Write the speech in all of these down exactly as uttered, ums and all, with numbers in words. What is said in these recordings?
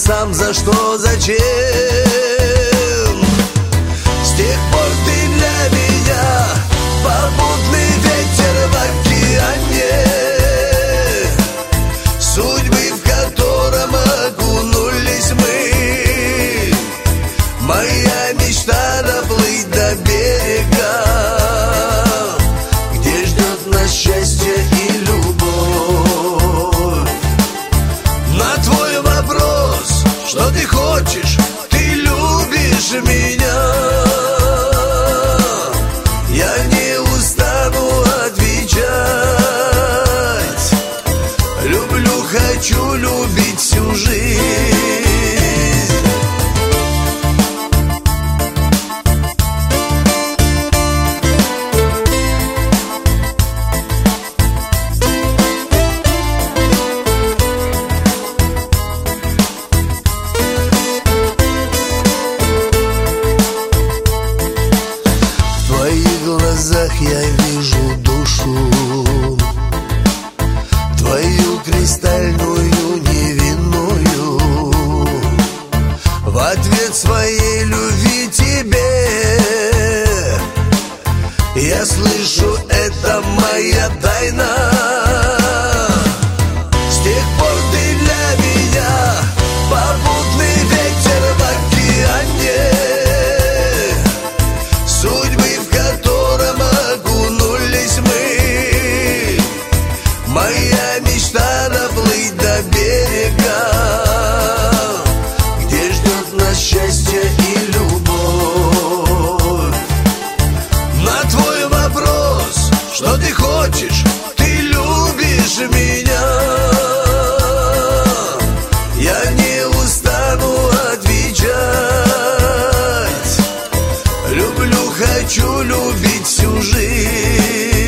сам, за что, зачем. С тех пор ты для меня попутный ветер в океане, судьбы, в котором окунулись мы. Моя мечта доплыть до берега, где ждет нас счастье и любовь. На твой вопрос, что ты хочешь, ты любишь меня, я не устану отвечать. Люблю, хочу любить всю жизнь. В твоих глазах я вижу душу, твою кристальную невинную. В ответ своей любви тебе я слышу, это моя тайна. С тех пор ты для меня попутный ветер в океане, судьбы, в котором окунулись мы. Моя мечта доплыть до берега, где ждет нас счастье и любовь. На твой вопрос, что ты хочешь, ты любишь меня, я не устану отвечать. Люблю, хочу любить всю жизнь.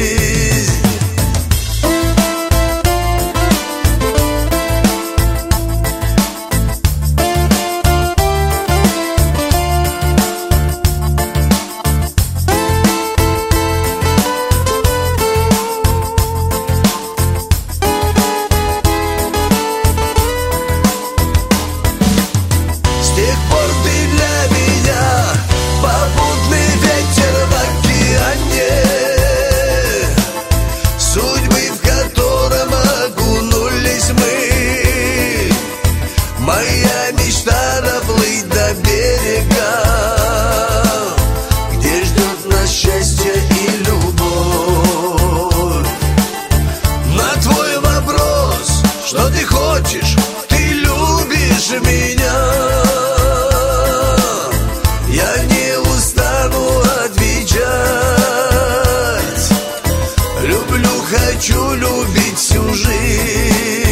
С тех пор ты для меня попутный ветер в океане, судьбы, в котором окунулись мы. Моя мечта доплыть до берега, где ждет нас счастье и любовь. На твой вопрос, что ты хочешь, ты любишь меня, я не устану отвечать. Люблю, хочу любить всю жизнь.